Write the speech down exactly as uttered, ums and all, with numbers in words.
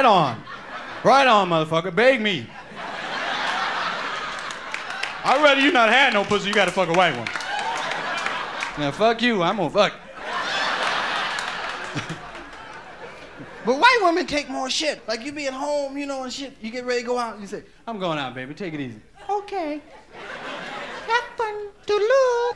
Right on. Right on, motherfucker. Beg me. I'd rather you not had no pussy, you gotta fuck a white one. Now, fuck you, I'm gonna fuck. But white women take more shit. Like, you be at home, you know, and shit. You get ready to go out, and you say, I'm going out, baby. Take it easy. Okay. Have fun. Toodaloo.